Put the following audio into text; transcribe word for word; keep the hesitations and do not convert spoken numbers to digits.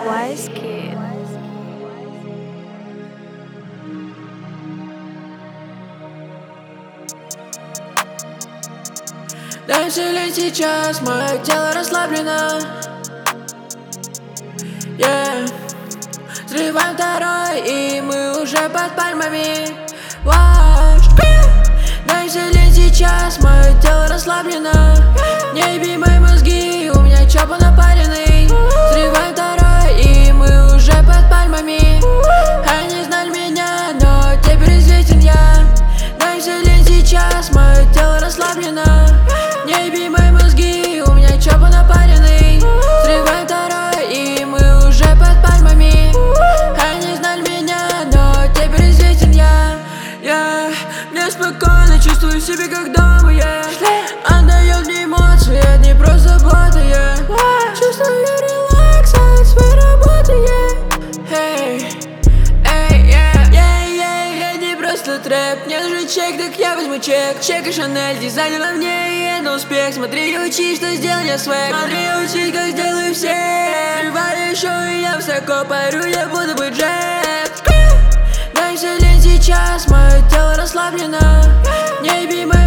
Wise Kid. Дай вселенной сейчас, мое тело расслаблено. Yeah. Взрываем второй, и мы уже под пальмами. Ваш. Дай вселенной сейчас, мое тело расслаблено. Не еби мои мозги, у меня чопа напаренный. Взрываем второй, и мы уже под пальмами. Они знали меня, но теперь известен я. Дай вселенной сейчас, мое тело расслаблено. Не еби мои мозги, у меня чопа напаренный. Взрываем второй, и мы уже под пальмами. Они знали меня, но теперь известен я. Я мне спокойно, чувствую себя как дома, я отдает мне эмоции, это не просто забота, я чувствую релакс от своей работы, я Эй, эй, yeah, yeah, yeah, это не просто трэп. Мне нужен чек, так я возьму чек. Чек и Шанель, дизайнер на мне, и это успех. Смотри и учи, что сделал я свек. Смотри и учи, как сделаю все. Взрываю еще, и я высоко парю, я буду быть Джек. Дай вселенной сейчас, мое тело расслаблено. Не еби мои